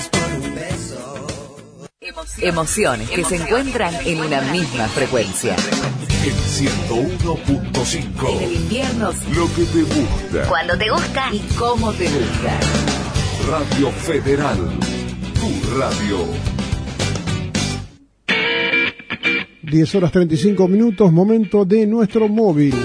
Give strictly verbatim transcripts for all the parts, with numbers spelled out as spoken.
Emociones que se encuentran en una misma frecuencia. En ciento uno punto cinco. En el invierno, lo que te gusta. Cuando te gusta y cómo te gusta. Radio Federal, tu radio. diez horas treinta y cinco minutos, momento de nuestro móvil.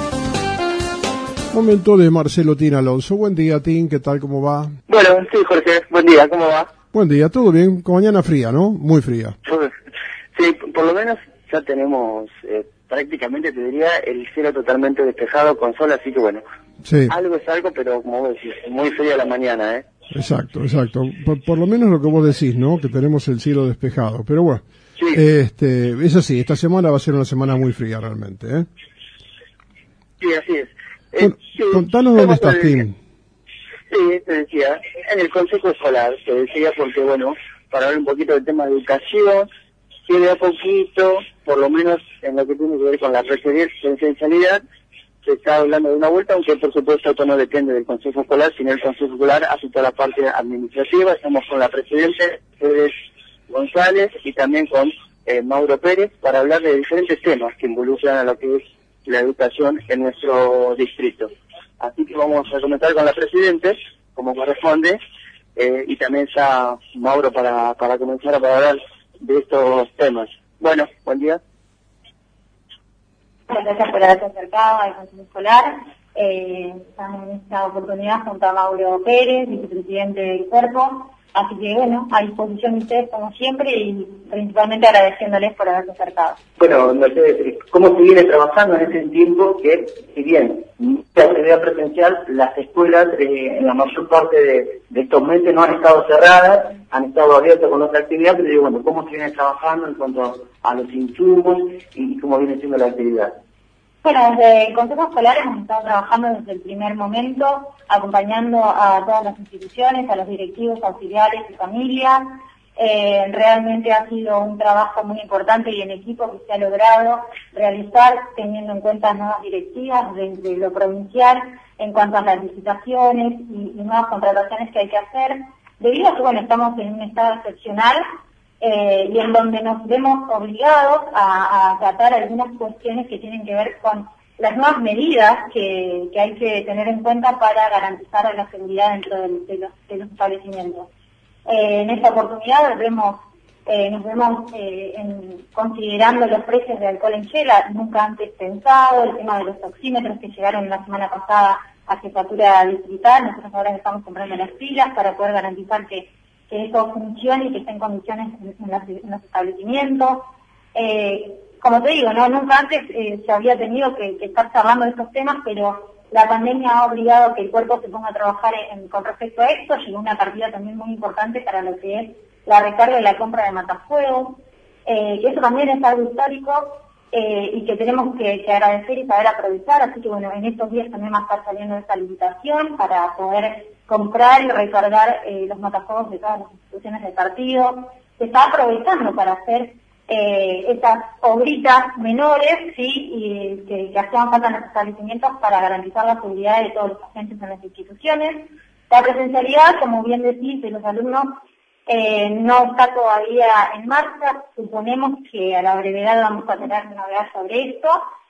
Momento de Marcelo Tin Alonso. Buen día, Tin, ¿qué tal? ¿Cómo va? Bueno, sí, Jorge, buen día, ¿cómo va? Buen día, todo bien, con mañana fría, ¿no? Muy fría. Sí, por lo menos ya tenemos eh, prácticamente, te diría, el cielo totalmente despejado con sol, así que bueno, sí. Algo es algo, pero como vos decís, muy fría la mañana, ¿eh? Exacto, exacto. Por, por lo menos lo que vos decís, ¿no? Que tenemos el cielo despejado, pero bueno, sí. este, es así, esta semana va a ser una semana muy fría realmente, ¿eh? Sí, así es. Eh, Bueno, sí, contanos dónde estás, Tim. Sí, te decía, en el Consejo Escolar, te decía porque, bueno, para hablar un poquito del tema de educación, que de a poquito, por lo menos en lo que tiene que ver con la presencialidad, se está hablando de una vuelta, aunque por supuesto esto no depende del Consejo Escolar, sino el Consejo Escolar hace toda la parte administrativa. Estamos con la Presidenta, Pérez González, y también con eh, Mauro Pérez, para hablar de diferentes temas que involucran a lo que es la educación en nuestro distrito. Así que vamos a comenzar con la Presidenta, como corresponde, eh, y también está Mauro para, para comenzar a hablar de estos temas. Bueno, buen día. Muchas gracias por haberse acercado al Consejo Escolar. Eh, estamos en esta oportunidad junto a Mauro Pérez, vicepresidente del cuerpo. Así que, bueno, a disposición de ustedes como siempre y principalmente agradeciéndoles por haberse acercado. Bueno, Mercedes, ¿cómo se viene trabajando en ese tiempo que, si bien la actividad presencial, las escuelas eh, en la mayor parte de, de estos meses no han estado cerradas, han estado abiertas con otra actividad, pero digo, bueno, ¿cómo se viene trabajando en cuanto a, a los insumos y cómo viene siendo la actividad? Bueno, desde el Consejo Escolar hemos estado trabajando desde el primer momento, acompañando a todas las instituciones, a los directivos, auxiliares y familias. Eh, realmente ha sido un trabajo muy importante y en equipo que se ha logrado realizar teniendo en cuenta nuevas directivas desde lo provincial en cuanto a las licitaciones y, y nuevas contrataciones que hay que hacer. Debido a que, bueno, estamos en un estado excepcional, Eh, y en donde nos vemos obligados a, a acatar algunas cuestiones que tienen que ver con las nuevas medidas que, que hay que tener en cuenta para garantizar la seguridad dentro de, de, los, de los establecimientos. Eh, en esta oportunidad vemos, eh, nos vemos eh, en, considerando los precios de alcohol en gel, nunca antes pensado, el tema de los oxímetros que llegaron la semana pasada a jefatura distrital. Nosotros ahora estamos comprando las pilas para poder garantizar que que eso funcione y que esté en condiciones en, en, los, en los establecimientos. Eh, como te digo, no nunca antes eh, se había tenido que, que estar charlando de estos temas, pero la pandemia ha obligado a que el cuerpo se ponga a trabajar en, con respecto a esto. Llegó una partida también muy importante para lo que es la recarga y la compra de matafuegos, eh, que eso también es algo histórico eh, y que tenemos que, que agradecer y saber aprovechar. Así que bueno, en estos días también va a estar saliendo esta licitación para poder comprar y recargar eh, los matafuegos de todas las instituciones del partido. Se está aprovechando para hacer eh, estas obritas menores, sí, y que, que hacían falta en los establecimientos para garantizar la seguridad de todos los agentes en las instituciones. La presencialidad, como bien decís, de los alumnos eh, no está todavía en marcha. Suponemos que a la brevedad vamos a tener novedades sobre esto.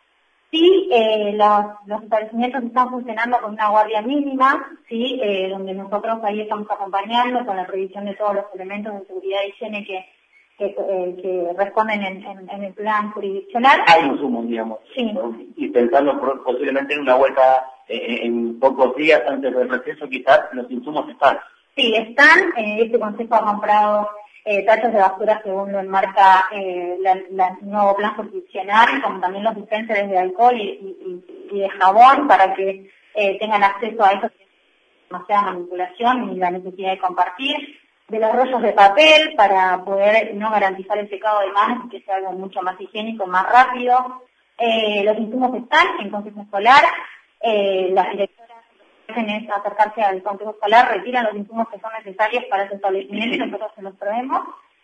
Sí, eh, los, los establecimientos están funcionando con una guardia mínima, sí, eh, donde nosotros ahí estamos acompañando con la previsión de todos los elementos de seguridad y higiene que, que, eh, que responden en, en, en el plan jurisdiccional. Hay insumos, digamos, sí. ¿no? Y pensando por, posiblemente en una vuelta eh, en pocos días antes del receso, quizás los insumos están. Sí, están. Eh, este consejo ha comprado Eh, tachos de basura según lo enmarca eh, la, la, el nuevo plan jurisdiccional, como también los dispensers de alcohol y, y, y de jabón para que eh, tengan acceso a eso, demasiada manipulación y la necesidad de compartir, de los rollos de papel para poder no garantizar el secado de manos y que sea algo mucho más higiénico, más rápido. Eh, los insumos están en consejo escolar, eh, las directoras es acercarse al consejo escolar, retiran los insumos que son necesarios para ese establecimiento y nosotros se los traemos.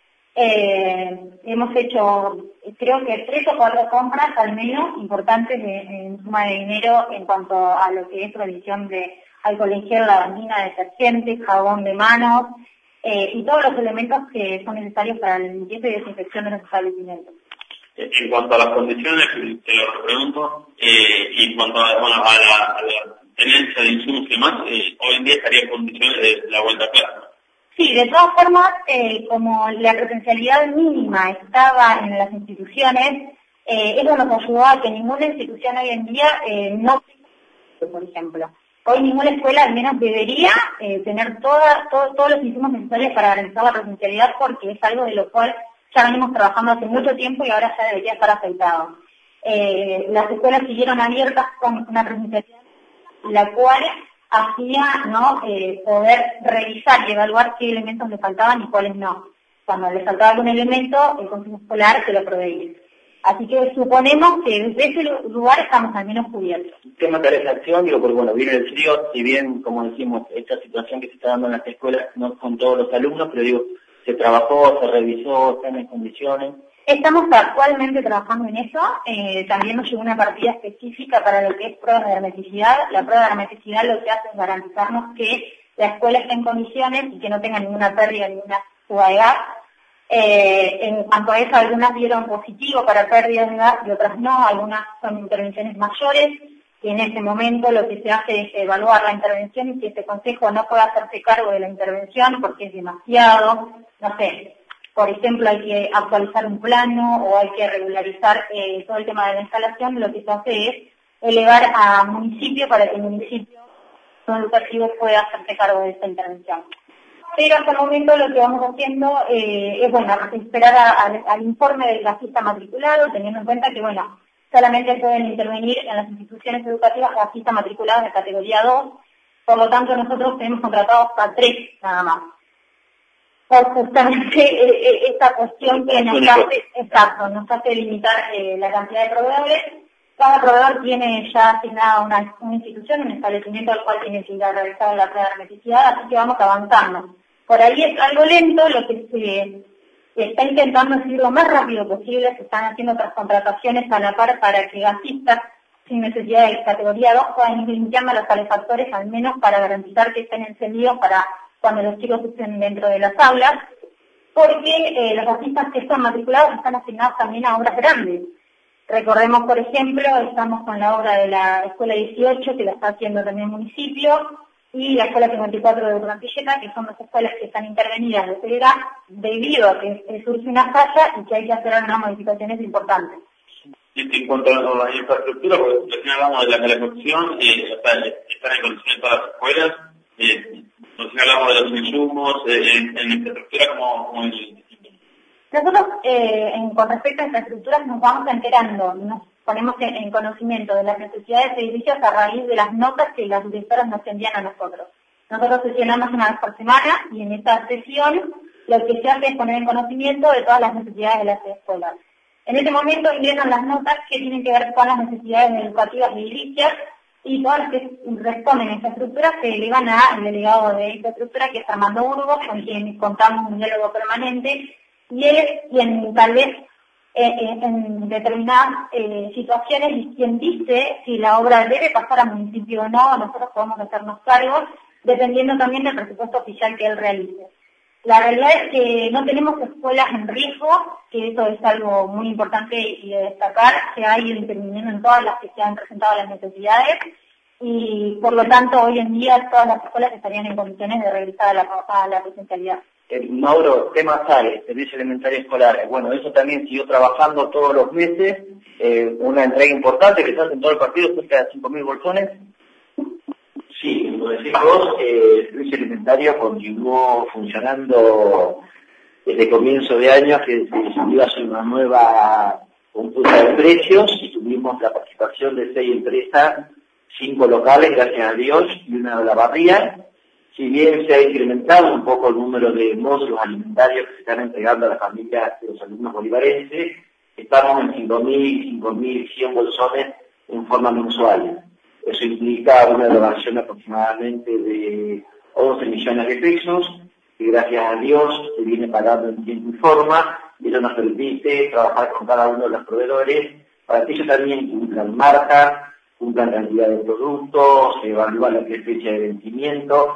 Eh, hemos hecho, creo que tres o cuatro compras al menos importantes de, en suma de dinero en cuanto a lo que es provisión de alcohol en gel, lavandina, detergente, jabón de manos, eh, y todos los elementos que son necesarios para la limpieza y desinfección de los establecimientos. En cuanto a las condiciones, te lo pregunto, eh, y en cuanto a, bueno, a, la, a la tenencia de insumos y demás, eh, hoy en día estaría en condiciones de la vuelta a clase. Sí, de todas formas, eh, como la presencialidad mínima estaba en las instituciones, eh, eso nos ayudó a que ninguna institución hoy en día eh, no, por ejemplo, hoy ninguna escuela al menos debería eh, tener toda, todo, todos los insumos necesarios para garantizar la presencialidad, porque es algo de lo cual ya venimos trabajando hace mucho tiempo y ahora ya debería estar afectado. Eh, las escuelas siguieron abiertas con una presencialidad, la cual hacía no eh, poder revisar y evaluar qué elementos le faltaban y cuáles no. Cuando le faltaba algún elemento, el consejo escolar se lo proveía. Así que suponemos que desde ese lugar estamos al menos cubiertos. El tema de calefacción, digo, porque bueno, viene el frío, si bien, como decimos, esta situación que se está dando en las escuelas, no con todos los alumnos, pero digo, se trabajó, se revisó, están en condiciones. Estamos actualmente trabajando en eso. Eh, también nos llegó una partida específica para lo que es pruebas de hermeticidad. La prueba de hermeticidad lo que hace es garantizarnos que la escuela esté en condiciones y que no tenga ninguna pérdida, ninguna fuga de gas. Eh, en cuanto a eso, algunas dieron positivo para pérdida de gas y otras no. Algunas son intervenciones mayores y en ese momento lo que se hace es evaluar la intervención y si este consejo no puede hacerse cargo de la intervención porque es demasiado, no sé. Por ejemplo, hay que actualizar un plano o hay que regularizar eh, todo el tema de la instalación. Lo que se hace es elevar a municipio para que el municipio educativo pueda hacerse cargo de esta intervención. Pero hasta el momento lo que vamos haciendo eh, es, bueno, esperar a, a, al informe del gasista matriculado, teniendo en cuenta que, bueno, solamente pueden intervenir en las instituciones educativas gasistas matriculadas de categoría dos, por lo tanto nosotros tenemos contratados hasta tres nada más. Por justamente eh, esta cuestión que nos hace, exacto, nos hace limitar eh, la cantidad de proveedores. Cada proveedor tiene ya asignada una, una institución, un establecimiento al cual tiene que ir a realizar la prueba de hermeticidad, así que vamos avanzando. Por ahí es algo lento, lo que se, se está intentando es ir lo más rápido posible, se están haciendo otras contrataciones a la par para que gasistas sin necesidad de categoría dos puedan ir limpiando los calefactores, al menos para garantizar que estén encendidos para cuando los chicos estén dentro de las aulas, porque eh, los gasistas que están matriculados están asignados también a obras grandes. Recordemos, por ejemplo, estamos con la obra de la Escuela dieciocho, que la está haciendo también el municipio, y la Escuela cincuenta y cuatro de Urdanpilleta, que son dos escuelas que están intervenidas de seguridad debido a que eh, surge una falla y que hay que hacer algunas modificaciones importantes. Y en cuanto a la infraestructura, porque recién hablamos de la calefacción, eh, o sea, están en condiciones todas las escuelas, eh, recién hablamos de los insumos, eh, en, en infraestructura como, como el... Nosotros, eh, en, con respecto a infraestructuras, nos vamos enterando, nos ponemos en, en conocimiento de las necesidades de edificios a raíz de las notas que las directoras nos envían a nosotros. Nosotros sesionamos una vez por semana y en esta sesión lo que se hace es poner en conocimiento de todas las necesidades de las escuelas. En este momento ingresan las notas que tienen que ver con las necesidades educativas y edilicias y todas las que responden a infraestructura se elevan al delegado de infraestructura, que es Armando Burgos, con quien contamos un diálogo permanente, y él es quien tal vez eh, eh, en determinadas eh, situaciones es quien dice si la obra debe pasar a municipio o no. Nosotros podemos hacernos cargos dependiendo también del presupuesto oficial que él realice. La realidad es que no tenemos escuelas en riesgo, que eso es algo muy importante y de destacar, se ha ido interviniendo en todas las que se han presentado las necesidades y por lo tanto hoy en día todas las escuelas estarían en condiciones de regresar a la, a la presencialidad. Eh, Mauro, tema S A E, Servicio Alimentario Escolar, bueno, eso también siguió trabajando todos los meses, eh, una entrega importante que se hace en todo el partido, cerca de cinco mil bolsones. Sí, como decís vos, eh, el servicio alimentario continuó funcionando desde comienzo de año, que se iba a hacer una nueva computa de precios y tuvimos la participación de seis empresas, cinco locales, gracias a Dios, y una de la barría. Si bien se ha incrementado un poco el número de módulos alimentarios que se están entregando a las familias de los alumnos bolivarenses, estamos en cinco mil, cinco mil cien bolsones en forma mensual. Eso implica una elevación aproximadamente de once millones de pesos, que gracias a Dios se viene pagando en tiempo y forma, y eso nos permite trabajar con cada uno de los proveedores para que ellos también cumplan marca, cumplan cantidad de productos, evalúan la fecha de vencimiento,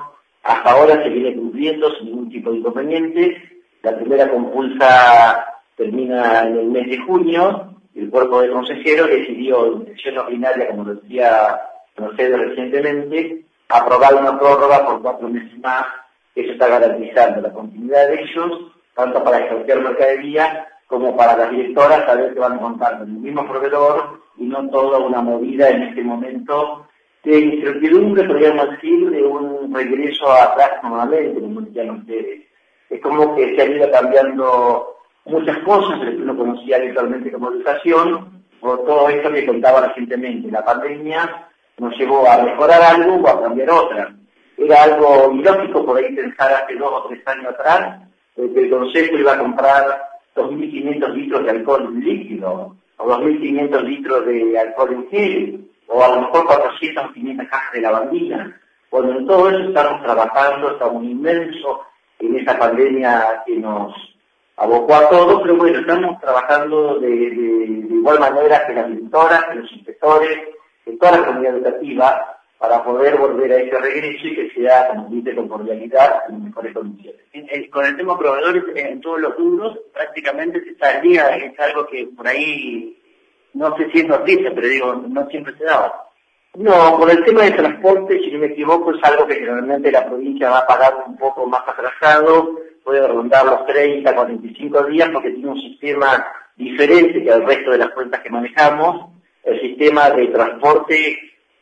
hasta ahora se viene cumpliendo sin ningún tipo de inconveniente. La primera compulsa termina en el mes de junio. El cuerpo de consejeros decidió, en sesión ordinaria, como lo decía Mercedes recientemente, aprobar una prórroga por cuatro meses más. Eso está garantizando la continuidad de ellos, tanto para ejercer mercadería como para las directoras saber que van a contar con el mismo proveedor y no toda una movida en este momento de incertidumbre, podríamos decir, de un regreso atrás nuevamente, como decían ustedes. Es como que se han ido cambiando muchas cosas, lo que uno conocía habitualmente como educación, por todo esto que contaba recientemente. La pandemia nos llevó a mejorar algo o a cambiar otra. Era algo ilógico por ahí pensar hace dos o tres años atrás, eh, que el Consejo iba a comprar dos mil quinientos litros de alcohol líquido, o dos mil quinientos litros de alcohol en gel, o a lo mejor cuatrocientas o quinientas cajas de lavandina. Bueno, en todo eso estamos trabajando, estamos inmensos en esa pandemia que nos abocó a todos, pero bueno, estamos trabajando de, de, de igual manera que las directoras, que los inspectores, que toda la comunidad educativa, para poder volver a ese regreso y que sea, como dice, con cordialidad y en mejores condiciones. En, en, con el tema proveedores, en todos los rubros, prácticamente se está al día, es algo que por ahí, no sé si es noticia, pero digo, no siempre se daba. No, con el tema de transporte, si no me equivoco, es algo que generalmente la provincia va a pagar un poco más atrasado, puede rondar los treinta, cuarenta y cinco días, porque tiene un sistema diferente que al resto de las cuentas que manejamos. El sistema de transporte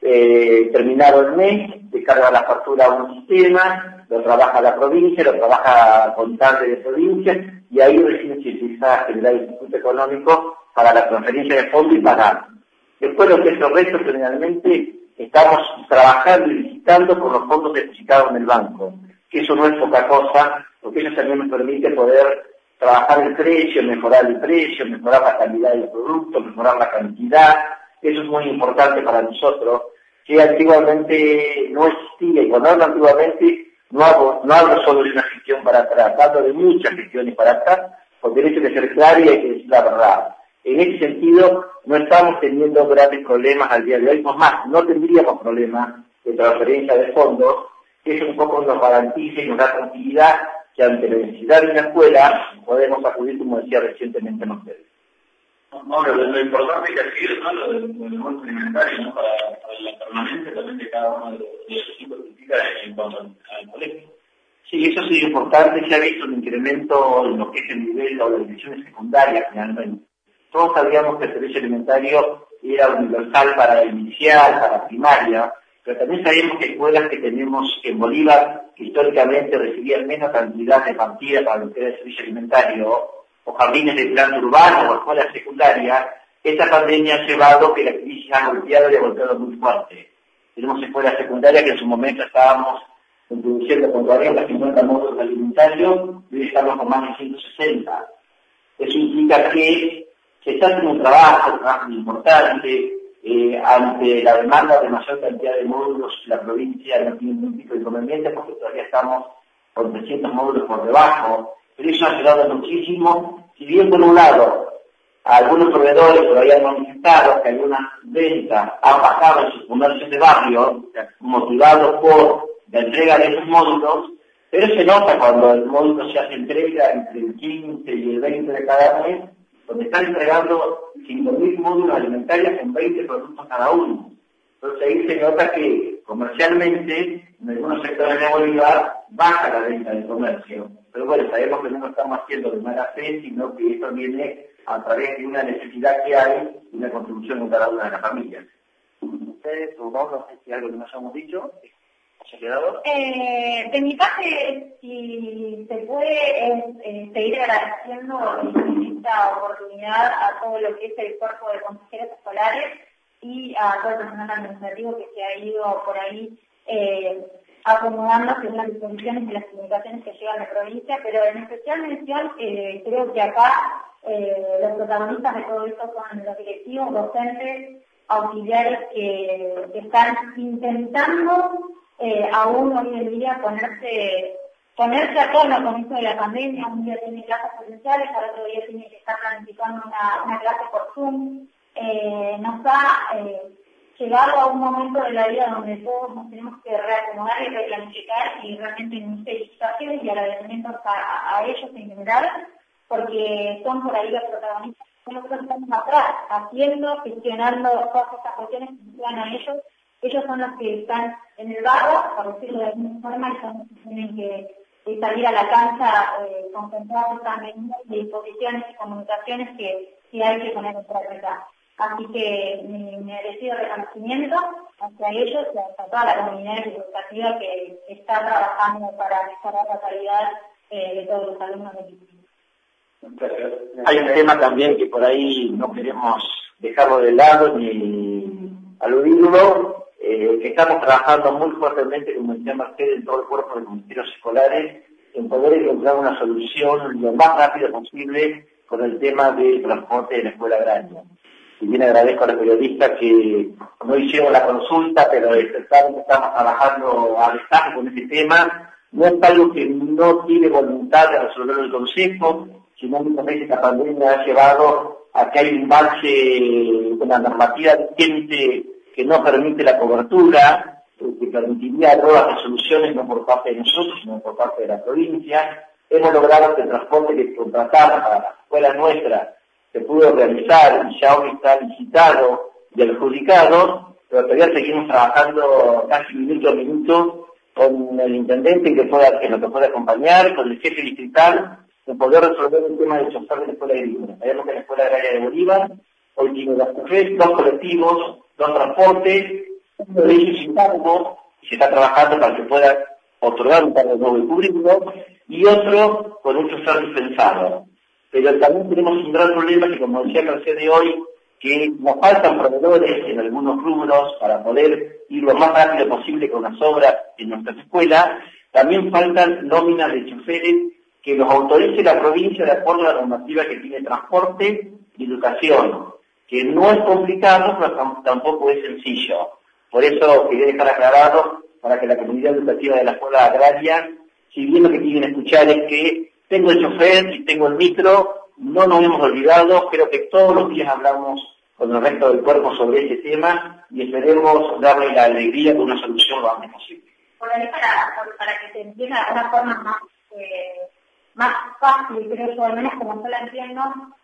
eh, terminado el mes, descarga la factura a un sistema, lo trabaja la provincia, lo trabaja contable de provincia, y ahí recién se empieza a generar el instituto económico para la transferencia de fondos y pagar. Después lo que es el resto, generalmente estamos trabajando y visitando con los fondos depositados en el banco, que eso no es poca cosa, porque eso también nos permite poder trabajar el precio, mejorar el precio, mejorar la calidad del producto, mejorar la cantidad. Eso es muy importante para nosotros, que antiguamente no existía, y cuando hablo antiguamente no hablo, no hablo solo de una gestión para atrás, hablo de muchas gestiones para atrás, porque el hecho de ser claro y hay que decir la verdad. En ese sentido, no estamos teniendo grandes problemas al día de hoy, por más, no tendríamos problemas de transferencia de fondos, que eso un poco nos garantiza y nos da tranquilidad que ante la necesidad de una escuela podemos acudir, como decía recientemente ustedes. Ahora, lo, lo importante que decir, ¿no? Lo del bono alimentario, ¿no? Para, para la permanencia también de cada uno de los, de los chicos que implica en cuanto al, al colegio. Sí, eso ha sido importante, se ha visto un incremento en lo que es el nivel o las divisiones secundarias finalmente. Todos sabíamos que el servicio alimentario era universal para la inicial, para la primaria, pero también sabíamos que escuelas que tenemos en Bolívar, que históricamente recibían menos cantidad de partidas para lo que era el servicio alimentario, o jardines de planta urbano, o escuelas secundarias, esta pandemia ha llevado que la crisis ha golpeado y ha golpeado muy fuerte. Tenemos escuelas secundarias que en su momento estábamos introduciendo con cuarenta, cincuenta módulos alimentarios, y hoy estamos con más de ciento sesenta. Eso implica que se está haciendo un trabajo, un trabajo muy importante, eh, ante la demanda de mayor cantidad de módulos, la provincia no tiene ningún tipo de inconveniente porque todavía estamos con trescientos módulos por debajo, pero eso ha ayudado muchísimo, si bien por un lado algunos proveedores todavía han manifestado que algunas ventas han bajado en sus comercios de barrio, motivados por la entrega de esos módulos, pero se nota cuando el módulo se hace entrega entre el quince y el veinte de cada mes, donde están entregando cinco mil módulos alimentarios con veinte productos cada uno. Entonces ahí se nota que comercialmente, en algunos sectores de Bolívar, baja la venta del comercio. Pero bueno, sabemos que no lo estamos haciendo de mala fe, sino que eso viene a través de una necesidad que hay y una contribución en cada una de las familias. Ustedes, o vos, no sé si algo que nos hayamos dicho, ¿se ha quedado? Eh, de mi parte, si se puede, es eh, seguir agradeciendo esta oportunidad a todo lo que es el cuerpo de consejeros escolares y a todo el personal administrativo que se ha ido por ahí eh, acomodando según las disposiciones y las comunicaciones que llegan a la provincia, pero en especial mención, eh, creo que acá eh, los protagonistas de todo esto son los directivos, docentes, auxiliares que, que están intentando eh, aún hoy en día ponerse ponerse a tono con esto de la pandemia. Un día tiene clases presenciales, al otro día tiene que estar planificando una, una clase por Zoom. Eh, nos ha eh, llegado a un momento de la vida donde todos nos tenemos que reacomodar y replanificar y realmente mis felicitaciones y agradecimientos a, a ellos en general, porque son por ahí los protagonistas. Nosotros estamos atrás, haciendo, gestionando todas estas cuestiones que llegan a ellos. Ellos son los que están en el barro, por decirlo de alguna forma, y son los que tienen que, que salir a la cancha eh, con todas estas medidas de disposiciones y comunicaciones que, que hay que poner en práctica. Así que mi merecido reconocimiento hacia ellos y hacia toda la comunidad educativa que está trabajando para mejorar la calidad eh, de todos los alumnos del instituto. Hay un tema también que por ahí no queremos dejarlo de lado ni aludirlo, eh, que estamos trabajando muy fuertemente, como decía Mercedes, en todo el cuerpo de los ministerios escolares, en poder encontrar una solución lo más rápido posible con el tema del transporte de la escuela agraria. Si bien agradezco a los periodistas que no hicieron la consulta, pero estamos trabajando a destaque con este tema. No es algo que no tiene voluntad de resolverlo el Consejo, sino muchas veces la pandemia ha llevado a que hay un bache con la normativa vigente que no permite la cobertura, que permitiría nuevas resoluciones no por parte de nosotros, sino por parte de la provincia. Hemos logrado que el transporte que contratamos para la escuela nuestra se pudo realizar y ya hoy está licitado y adjudicado, pero todavía seguimos trabajando casi minuto a minuto con el intendente que pueda, que nos pueda acompañar, con el jefe distrital, de poder resolver el tema del chofer de la escuela agrícola. Sabemos que la escuela agraria de Bolívar hoy tiene dos, dos colectivos, dos transportes, uno de ellos sin cargo, y se está trabajando para que pueda otorgar un cargo nuevo y cubrirlo, y otro con un chofer dispensado. Pero también tenemos un gran problema que, como decía Mercedes hoy, que nos faltan proveedores en algunos rubros para poder ir lo más rápido posible con las obras en nuestras escuelas. También faltan nóminas de choferes que los autorice la provincia de acuerdo a la normativa que tiene transporte y educación, que no es complicado, pero tampoco es sencillo. Por eso quería dejar aclarado para que la comunidad educativa de la escuela agraria, si bien lo que quieren escuchar es que tengo el chofer y tengo el micro, no nos hemos olvidado, creo que todos los días hablamos con el resto del cuerpo sobre este tema y esperemos darle la alegría de una solución lo antes posible. Por ahí para, para que se entienda de una forma más, eh, más fácil, creo yo, al menos como yo la entiendo,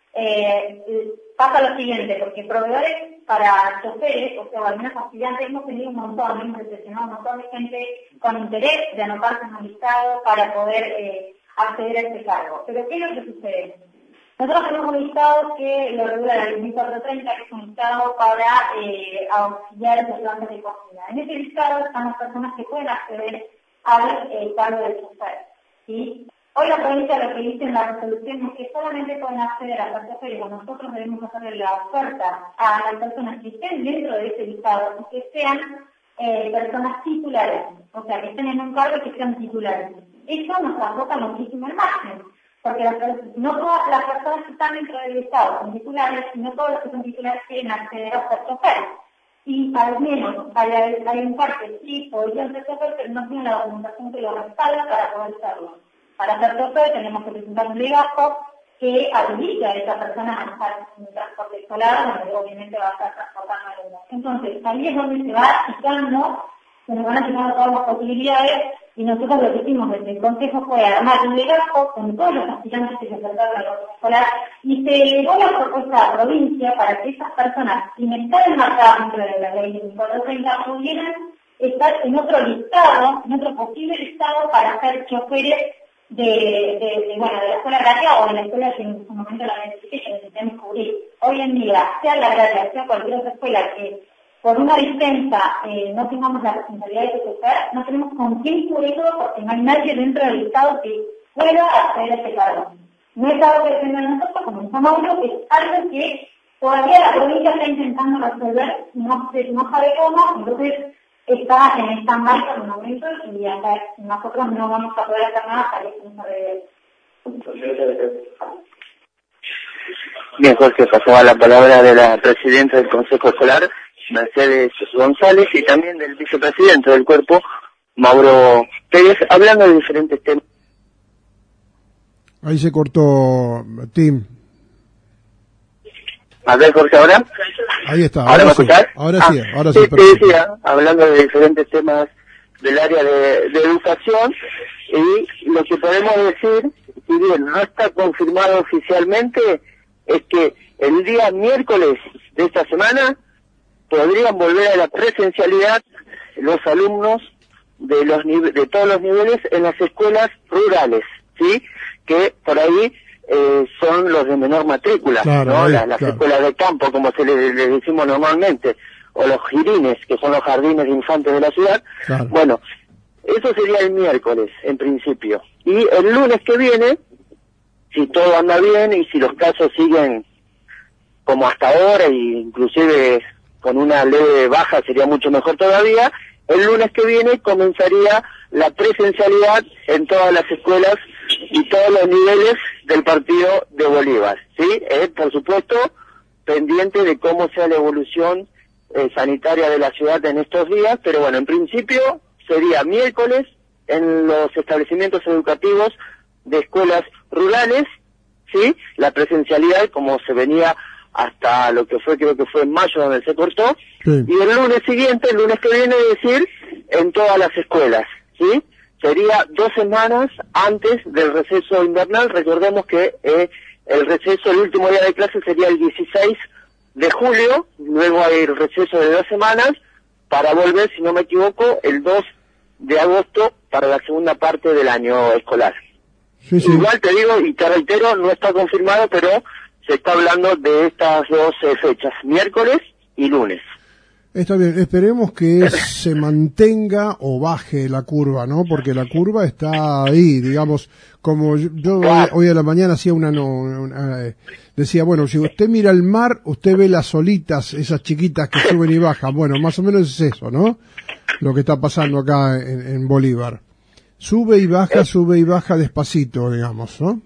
eh, pasa lo siguiente, porque proveedores para choferes, o sea, al menos estudiantes, hemos tenido un montón, hemos decepcionado un montón de gente con interés de anotarse en un listado para poder eh, acceder a este cargo. Pero ¿qué es lo que sucede? Nosotros tenemos un listado que lo regula la ley mil cuatrocientos treinta, que es un listado para eh, auxiliares de plantas de cocina. En ese listado están las personas que pueden acceder al eh, cargo de chofer, ¿sí? Hoy la provincia lo que dice en la resolución es que solamente pueden acceder a la chofer y nosotros debemos hacerle la oferta a las personas que estén dentro de ese listado y que sean eh, personas titulares, o sea, que estén en un cargo y que sean titulares. Eso nos aporta muchísimo el margen, porque las, no todas las personas que están dentro del listado son titulares, sino todos los que son titulares quieren acceder a ser chofer. Y al menos hay, hay un par que sí podrían ser chofer, pero no tienen la documentación que lo respalda para poder serlo. Para ser chofer tenemos que presentar un legajo que habilite a esa persona a estar en el transporte escolar, donde obviamente va a estar transportando alumnos. Entonces, ahí es donde se va quitando, se nos van a quitar todas las posibilidades, y nosotros lo que hicimos desde el Consejo fue armar un legajo con todos los aspirantes que se acercaron a la escolar, y se elevó la propuesta a la provincia para que esas personas, sin estar enmarcadas dentro de la ley de mil cuatrocientos treinta, pudieran estar en otro listado, en otro posible listado para ser choferes de, de, de, bueno, de la escuela agraria o de la escuela que en su momento la necesite, que necesitamos cubrir. Hoy en día, sea la agraria, sea cualquier otra escuela que por una dispensa eh, no tengamos la responsabilidad de chofer, no tenemos con quién cubrirlo porque no hay nadie dentro del Estado que pueda acceder a ese cargo. No es algo que dependa de nosotros, como decía Mauro, es algo que todavía la provincia está intentando resolver, no, no sabe cómo, entonces está en stand-by por un momento y hasta nosotros no vamos a poder hacer nada hasta que se nos arregle. Bien, Jorge, pasaba la palabra de la presidenta del Consejo Escolar, Mercedes González, y también del vicepresidente del cuerpo, Mauro Pérez, hablando de diferentes temas. Ahí se cortó, Tim. A ver, Jorge, ahora. Ahí está. ¿Ahora me sí. escuchás? Ahora Ah, sí, ahora sí. te, te perfecto. decía, hablando de diferentes temas del área de, de educación, y lo que podemos decir, si bien no está confirmado oficialmente, es que el día miércoles de esta semana podrían volver a la presencialidad los alumnos de los nive- de todos los niveles en las escuelas rurales, ¿sí? Que por ahí eh, son los de menor matrícula, Claro, ¿no? ahí, las las claro. escuelas de campo, como se les le decimos normalmente, o los jirines, que son los jardines de infantes de la ciudad. Claro. Bueno, eso sería el miércoles, en principio. Y el lunes que viene, si todo anda bien y si los casos siguen como hasta ahora, e inclusive con una leve baja sería mucho mejor todavía, el lunes que viene comenzaría la presencialidad en todas las escuelas y todos los niveles del partido de Bolívar, ¿sí? Eh, por supuesto, pendiente de cómo sea la evolución eh, sanitaria de la ciudad en estos días, pero bueno, en principio sería miércoles en los establecimientos educativos de escuelas rurales, ¿sí? La presencialidad como se venía hasta lo que fue, creo que fue en mayo donde se cortó, Sí. y el lunes siguiente, el lunes que viene, es decir, en todas las escuelas, ¿sí? Sería dos semanas antes del receso invernal. Recordemos que eh, el receso, el último día de clase sería el dieciséis de julio, luego hay el receso de dos semanas, para volver, si no me equivoco, el dos de agosto para la segunda parte del año escolar. Sí, sí. Igual te digo, y te reitero, no está confirmado, pero se está hablando de estas dos eh, fechas, miércoles y lunes. Está bien, esperemos que se mantenga o baje la curva, ¿no? Porque la curva está ahí, digamos, como yo, yo hoy, hoy a la mañana hacía una, no, una, eh, decía, bueno, si usted mira el mar, usted ve las olitas, esas chiquitas que suben y bajan. Bueno, más o menos es eso, ¿no? Lo que está pasando acá en, en Bolívar. Sube y baja, sube y baja despacito, digamos, ¿no?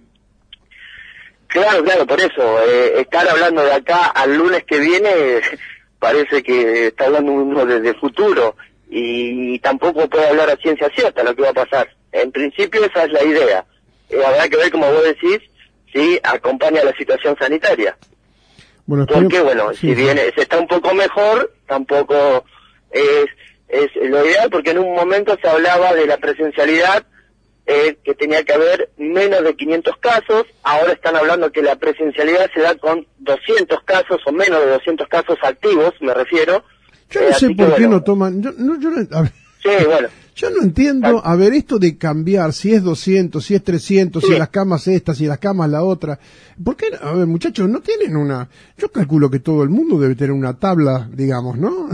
Claro, claro, por eso, eh, estar hablando de acá al lunes que viene, parece que está hablando uno desde el futuro, y tampoco puede hablar a ciencia cierta lo que va a pasar. En principio esa es la idea. Eh, habrá que ver, como vos decís, si acompaña la situación sanitaria. Bueno, Porque, bueno, sí, si sí. bien se está un poco mejor, tampoco es, es lo ideal, porque en un momento se hablaba de la presencialidad, eh, que tenía que haber menos de quinientos casos. Ahora están hablando que la presencialidad se da con doscientos casos o menos de doscientos casos activos, me refiero. Yo no Eh, sé así que, por qué bueno, no toman, yo no, yo no, a ver, Sí, bueno. yo no entiendo, a ver, esto de cambiar, si es doscientos, si es trescientos, Sí. si las camas estas, si las camas la otra. ¿Por qué? A ver, muchachos, no tienen una, yo calculo que todo el mundo debe tener una tabla, digamos, ¿no?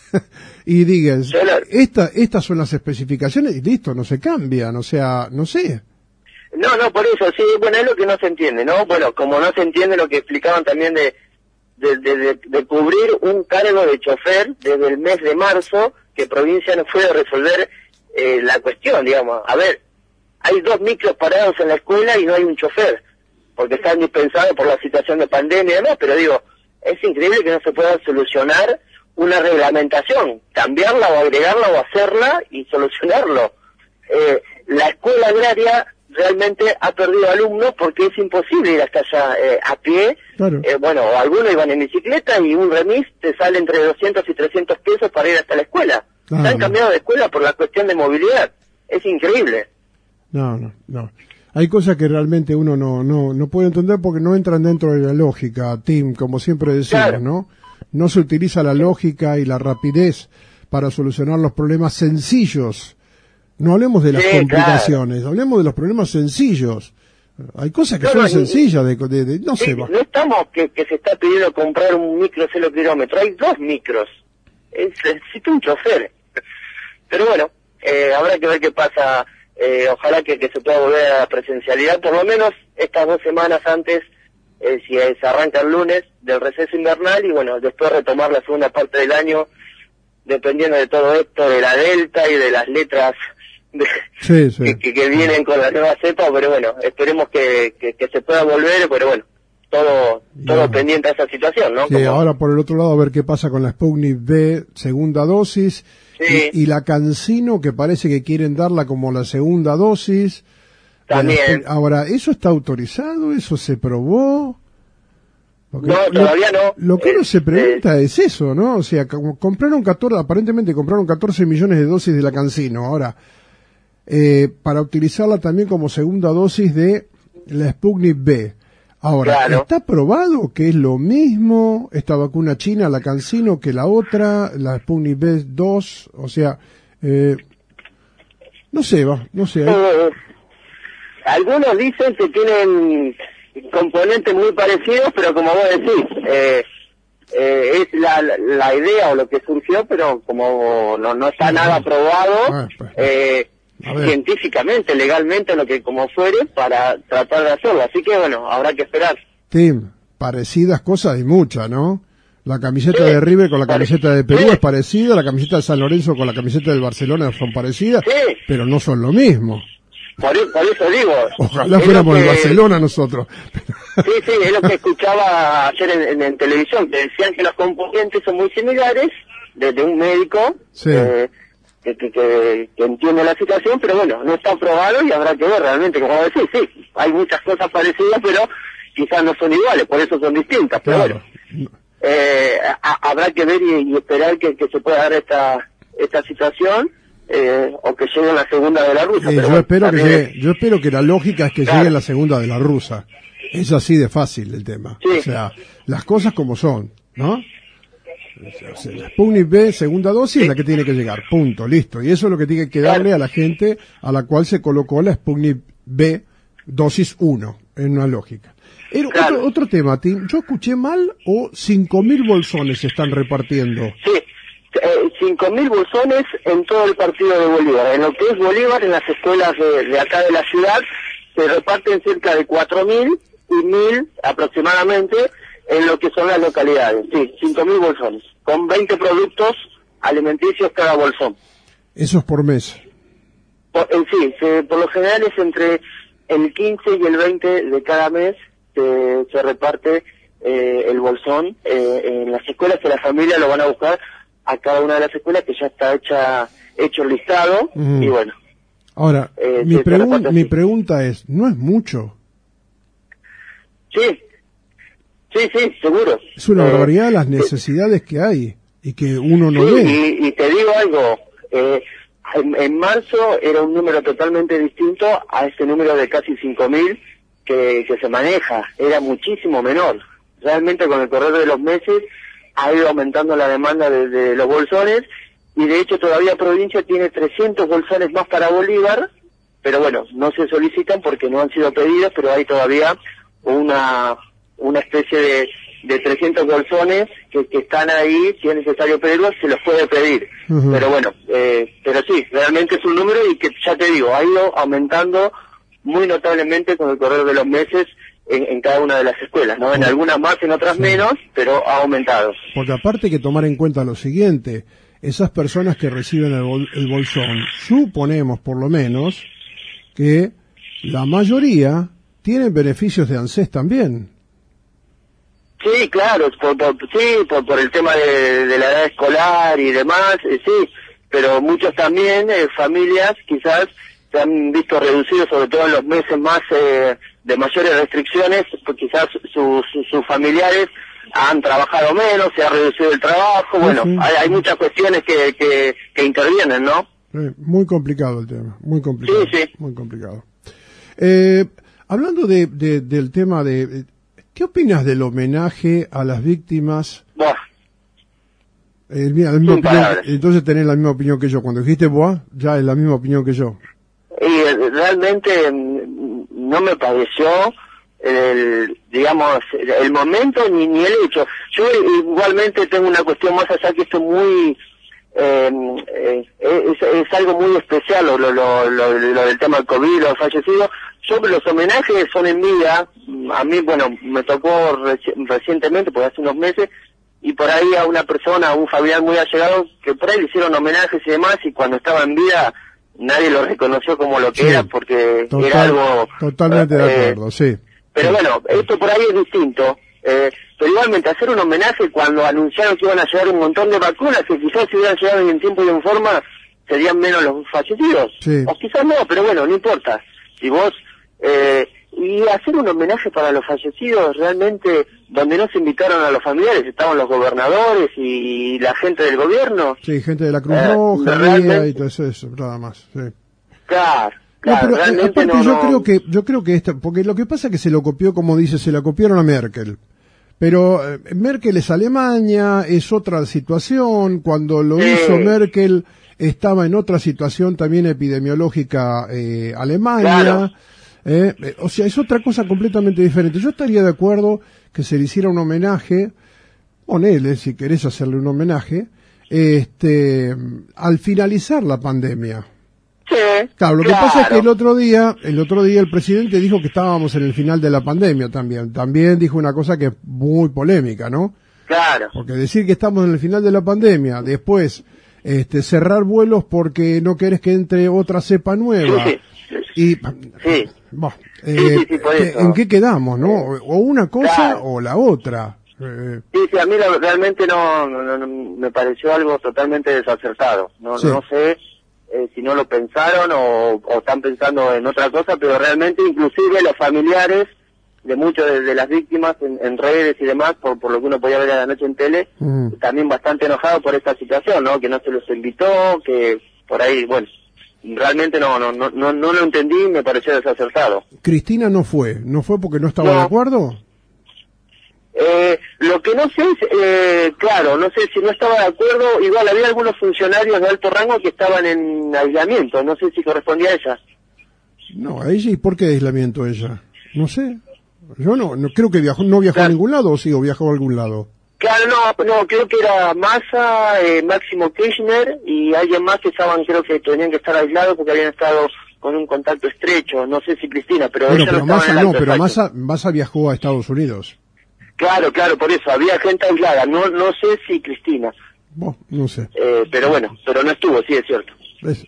Y digan, Yo la- esta, estas son las especificaciones y listo, no se cambian, o sea, no sé. No, no, por eso, sí, bueno, es lo que no se entiende, ¿no? Bueno, como no se entiende lo que explicaban también de de, de, de, de cubrir un cargo de chofer desde el mes de marzo, que provincia no puede resolver eh, la cuestión, digamos. A ver, hay dos micros parados en la escuela y no hay un chofer, porque están dispensados por la situación de pandemia y demás, pero digo, es increíble que no se pueda solucionar una reglamentación, cambiarla o agregarla o hacerla y solucionarlo. Eh, la escuela agraria realmente ha perdido alumnos porque es imposible ir hasta allá eh, a pie. Claro. Eh, bueno, o algunos iban en bicicleta y un remis te sale entre doscientos y trescientos pesos para ir hasta la escuela. Claro. Se han cambiado de escuela por la cuestión de movilidad. Es increíble. No, no, no. Hay cosas que realmente uno no, no, no puede entender porque no entran dentro de la lógica, Tim, como siempre decimos, Claro. ¿no? No se utiliza la lógica y la rapidez para solucionar los problemas sencillos. No hablemos de las Sí, complicaciones, hablemos de los problemas sencillos. Hay cosas que No, son no, y- sencillas de, de, de- no Sí, sé, va. no estamos que, que se está pidiendo comprar un micro cero kilómetro, hay dos micros. Es, necesita un chofer. Pero bueno, eh, habrá que ver qué pasa. Eh, ojalá que, que se pueda volver a la presencialidad, por lo menos estas dos semanas antes, eh, si se arranca el lunes del receso invernal, y bueno, después retomar la segunda parte del año, dependiendo de todo esto, de la Delta y de las letras de, Sí, sí. que, que, que vienen con la nueva cepa, pero bueno, esperemos que, que, que se pueda volver, pero bueno, todo todo Ya. pendiente a esa situación, ¿no? Sí, Como- ahora por el otro lado a ver qué pasa con la Sputnik V, segunda dosis, Sí. y, y la Cancino, que parece que quieren darla como la segunda dosis. de la También. Sputnik. Ahora, ¿eso está autorizado? ¿Eso se probó? Porque No, lo, todavía no. Lo que uno Eh, se pregunta eh, es eso, ¿no? O sea, como compraron catorce, aparentemente compraron catorce millones de dosis de la CanSino. Ahora, eh, para utilizarla también como segunda dosis de la Sputnik V. Ahora, Claro. ¿está probado que es lo mismo esta vacuna china, la CanSino, que la otra, la Sputnik V dos? O sea, eh, no sé, va, no sé. ¿eh? Eh, algunos dicen que tienen componentes muy parecidos, pero como vos decís, eh, eh, es la, la, la idea o lo que surgió, pero como no, no está nada probado, Ah, pues. eh, A ver. científicamente, legalmente, lo que como fuere, para tratar de hacerlo. Así que bueno, habrá que esperar. Tim, parecidas cosas hay muchas, ¿no? La camiseta Sí. de River con la camiseta de Perú Sí. es parecida, la camiseta de San Lorenzo con la camiseta del Barcelona son parecidas, Sí. pero no son lo mismo. Por, e- por eso digo. Ojalá es fuéramos lo el que- Barcelona nosotros. Sí, sí, es lo que escuchaba ayer en, en, en televisión, que decían que los componentes son muy similares, desde un médico Sí. eh, que, que, que, que entiende la situación, pero bueno, no está probado y habrá que ver realmente, como decís, sí, hay muchas cosas parecidas, pero quizás no son iguales, por eso son distintas, pero Claro. bueno, eh, a- habrá que ver y, y esperar que, que se pueda dar esta esta situación, eh, o que llegue la segunda de la rusa. Eh, pero yo bueno, espero que también- llegue, yo espero que la lógica es que Claro. llegue la segunda de la rusa. Es así de fácil el tema. Sí. O sea, las cosas como son, ¿no? O sea, la Sputnik V, segunda dosis, es la que tiene que llegar, punto, listo. Y eso es lo que tiene que darle a la gente a la cual se colocó la Sputnik V, dosis uno, en una lógica. Era Claro. otro, otro tema, Tim, ¿yo escuché mal o cinco mil bolsones se están repartiendo? Sí, eh, cinco mil bolsones en todo el partido de Bolívar. En lo que es Bolívar, en las escuelas de, de acá de la ciudad, se reparten cerca de cuatro mil y mil aproximadamente en lo que son las localidades. Sí, cinco mil bolsones, con veinte productos alimenticios cada bolsón. Eso es por mes. Por, en sí, se- por lo general es entre el quince y el veinte de cada mes se, se reparte eh, el bolsón eh, en las escuelas, que la familia lo van a buscar a cada una de las escuelas, que ya está hecha hecho el listado. Ujú. Y bueno, Ahora, Eh, mi, se- se pregun- reparte mi así. pregunta es, ¿no es mucho? sí, sí, sí, seguro. Es una Eh, barbaridad las sí, necesidades que hay y que uno no sí, ve. y, y te digo algo, eh, en, en marzo era un número totalmente distinto a este número de casi cinco mil que, que se maneja, era muchísimo menor. Realmente con el correr de los meses ha ido aumentando la demanda de, de los bolsones, y de hecho todavía provincia tiene trescientos bolsones más para Bolívar, pero bueno, no se solicitan porque no han sido pedidos, pero hay todavía una una especie de, de trescientos bolsones que, que están ahí, si es necesario pedirlos, se los puede pedir. Ujú. Pero bueno, eh, pero sí, realmente es un número y que ya te digo, ha ido aumentando muy notablemente con el correr de los meses en, en cada una de las escuelas, ¿no? En Sí. algunas más, en otras Sí. menos, pero ha aumentado. Porque aparte hay que tomar en cuenta lo siguiente, esas personas que reciben el, bol- el bolsón, suponemos por lo menos que la mayoría tienen beneficios de ANSES también. Sí, claro, por, por, sí, por, por el tema de, de la edad escolar y demás, eh, sí, pero muchos también, eh, familias, quizás se han visto reducidos, sobre todo en los meses más eh, de mayores restricciones, pues quizás sus su, sus familiares han trabajado menos, se ha reducido el trabajo, bueno, Ujú. hay, hay muchas cuestiones que, que, que intervienen, ¿no? Eh, muy complicado el tema, muy complicado. Sí, sí. Muy complicado. Eh, hablando de, de- del tema de... eh, ¿Qué opinas del homenaje a las víctimas? Buah, Eh, mira, la misma Sin opinión- palabras. entonces tenés la misma opinión que yo. Cuando dijiste Boa, ya es la misma opinión que yo. y eh, realmente mm, no me pareció el, digamos, el momento ni, ni el hecho. Yo igualmente tengo una cuestión más allá, que esto es muy, eh, eh, es, es algo muy especial lo, lo, lo, lo, lo del tema del COVID, los fallecidos. Yo, los homenajes son en vida. A mí, bueno, me tocó reci recientemente, porque hace unos meses, y por ahí a una persona, a un familiar muy allegado, que por ahí le hicieron homenajes y demás, y cuando estaba en vida nadie lo reconoció como lo que Sí, era, porque Total- era algo... Totalmente de eh, acuerdo, sí. Pero bueno, esto por ahí es distinto. Eh, pero igualmente hacer un homenaje cuando anunciaron que iban a llegar un montón de vacunas, que quizás si hubieran llegado en tiempo y en forma serían menos los fallecidos. Sí. O quizás no, pero bueno, no importa. Si vos eh, y hacer un homenaje para los fallecidos realmente donde no se invitaron a los familiares, estaban los gobernadores y la gente del gobierno. Sí, gente de la Cruz eh, Roja, realmente... y todo eso, eso, nada más. Sí. Claro, no, claro, pero realmente aparte no, yo no... creo que yo creo que esta, porque lo que pasa es que se lo copió, como dice, se la copiaron a Merkel. Pero eh, Merkel es Alemania, es otra situación. Cuando lo sí. hizo Merkel estaba en otra situación también epidemiológica eh, Alemania. Claro. Eh, eh, o sea, es otra cosa completamente diferente. Yo estaría de acuerdo que se le hiciera un homenaje, ponele, si querés hacerle un homenaje, este, al finalizar la pandemia. Sí, claro, lo claro. que pasa es que el otro día, el otro día el presidente dijo que estábamos en el final de la pandemia también. También dijo una cosa que es muy polémica, ¿no? Claro. Porque decir que estamos en el final de la pandemia, después este, cerrar vuelos porque no querés que entre otra cepa nueva. Sí, y sí. Bah, eh, sí, sí, sí, por eso. ¿en qué quedamos, no? O una cosa claro. o la otra. Eh, Sí, sí, a mí la, realmente no, no, no, me pareció algo totalmente desacertado. No, sí. no sé eh, si no lo pensaron o, o están pensando en otra cosa, pero realmente inclusive los familiares de muchas de, de las víctimas en, en redes y demás, por, por lo que uno podía ver a la noche en tele, mm. también bastante enojados por esta situación, ¿no? Que no se los invitó, que por ahí, bueno, realmente no, no, no, no, no lo entendí y me pareció desacertado. Cristina no fue, ¿no fue porque no estaba no. de acuerdo? Eh, lo que no sé es, eh, claro, no sé si no estaba de acuerdo, igual había algunos funcionarios de alto rango que estaban en aislamiento, no sé si correspondía a ella. No, a ella, ¿y por qué aislamiento ella? No sé. Yo no, no creo que viajó, no viajó claro. a ningún lado, o sí, o viajó a algún lado. Claro, no, no, creo que era Massa, eh, Máximo Kirchner y alguien más que estaban, creo que tenían que estar aislados porque habían estado con un contacto estrecho, no sé si Cristina, pero Bueno, ella pero no estaba Massa en el no, acto, pero exacto. Massa, Massa viajó a Estados Unidos. Claro, claro, por eso, había gente aislada, no no sé si Cristina, Bueno, no sé. eh, pero bueno, pero no estuvo, sí es cierto. Es-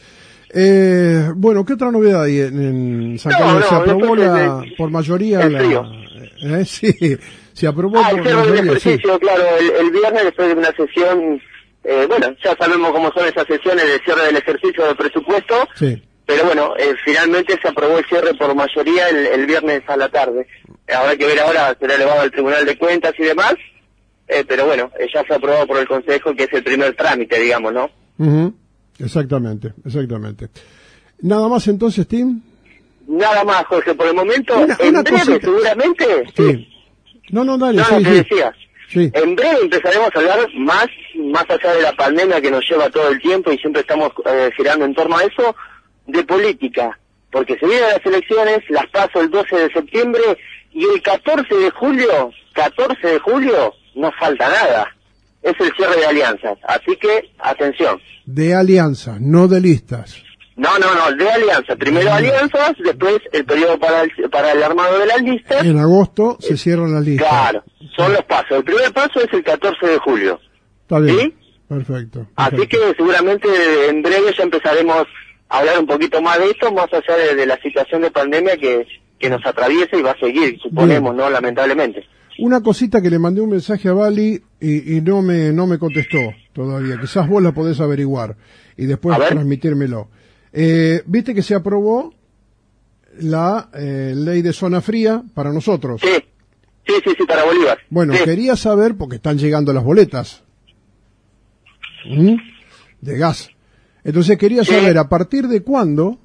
Eh, bueno, ¿qué otra novedad hay en, en San No, Carlos? no, ¿Se aprobó después la, de- por mayoría el la... frío. Eh, sí, se aprobó Ah, el por cierre del mayoría, sí. ejercicio, claro, el, el viernes después de una sesión, eh, bueno, ya sabemos cómo son esas sesiones de cierre del ejercicio del presupuesto, Sí. pero bueno, eh, finalmente se aprobó el cierre por mayoría el, el viernes a la tarde. Habrá que ver ahora, será elevado al Tribunal de Cuentas y demás, eh, pero bueno, eh, ya se aprobó por el Consejo, que es el primer trámite, digamos, ¿no? Ujú. Exactamente, exactamente. Nada más entonces, Tim. Nada más, Jorge, por el momento, Una- en una breve, cosita. seguramente, Sí. No, no, dale, no, sí, no, te sí. decía. Sí. En breve empezaremos a hablar más, más allá de la pandemia que nos lleva todo el tiempo y siempre estamos eh, girando en torno a eso, de política. Porque se vienen las elecciones, las paso el doce de septiembre y el catorce de julio, catorce de julio, no falta nada. Es el cierre de alianzas. Así que, atención. De alianza, no de listas. No, no, no, de alianza. Primero alianzas, después el periodo para el, para el armado de las listas. En agosto se cierran las listas. Claro, son los pasos. El primer paso es el catorce de julio. Está bien. ¿Sí? Perfecto. Así perfecto. que seguramente en breve ya empezaremos a hablar un poquito más de esto, más allá de, de la situación de pandemia que, que nos atraviesa y va a seguir, suponemos, Bien. ¿no? Lamentablemente. Una cosita que le mandé un mensaje a Bali y, y no me no me contestó todavía. Quizás vos la podés averiguar y después A ver. transmitírmelo. Eh, Viste que se aprobó la eh, ley de zona fría para nosotros. Sí, sí, sí, sí, para Bolívar. Bueno, Sí. quería saber, porque están llegando las boletas ¿Mm? de gas. Entonces quería Sí. saber a partir de cuándo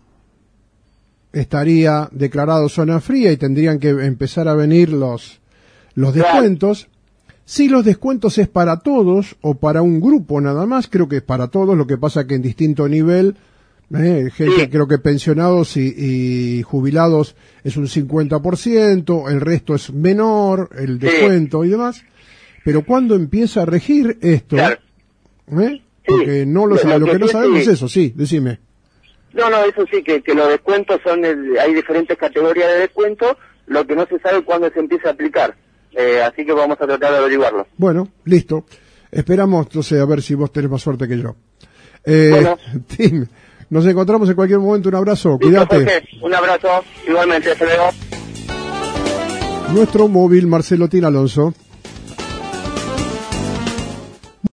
estaría declarado zona fría y tendrían que empezar a venir los, los Claro. descuentos. Si los descuentos es para todos o para un grupo nada más, creo que es para todos, lo que pasa que en distinto nivel, eh, gente, Sí. creo que pensionados y, y jubilados es un cincuenta por ciento, el resto es menor, el Sí. descuento y demás. Pero ¿cuándo empieza a regir esto? Claro. ¿Eh? Porque no lo, Lo- sabe- lo lo que que no sí- sabemos es eso, sí, decime. No, no, eso sí, que, que los descuentos son, el- hay diferentes categorías de descuento, lo que no se sabe cuándo se empieza a aplicar. Eh, así que vamos a tratar de averiguarlo. Bueno, listo. Esperamos, entonces, a ver si vos tenés más suerte que yo. Eh, Bueno. Tim, nos encontramos en cualquier momento. Un abrazo, Listo, cuídate. Jorge, un abrazo, igualmente, hasta luego. Nuestro móvil, Marcelo Tin Alonso.